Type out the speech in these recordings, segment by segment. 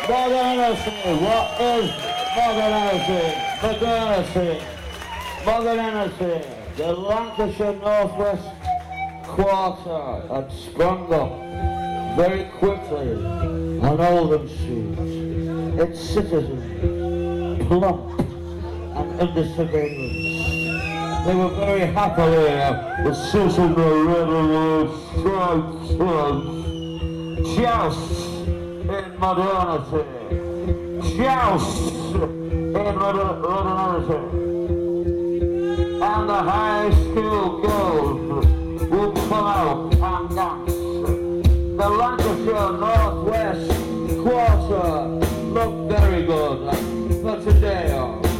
Modernity. What is modernity? Modernity. Modernity. The Lancashire Northwest Quarter had sprung up very quickly on Oldham Street. Its citizens, plump and under surveillance. They were very happily with social jousts in modernity. Jousts in modernity. And the high school girls would come out and dance. The Lancashire Northwest Quarter looked very good for today.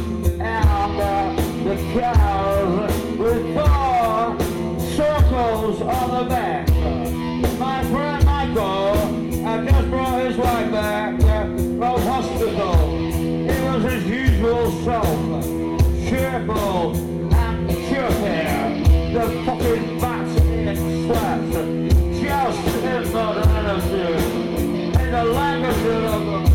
And the cars with 4 circles on the back. My friend Michael had just brought his wife back from hospital. He was his usual self, cheerful and chirpy. The fucking bats in sweat, just in modernity, in the Lancashire of them.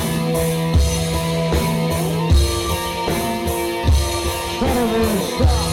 Stop.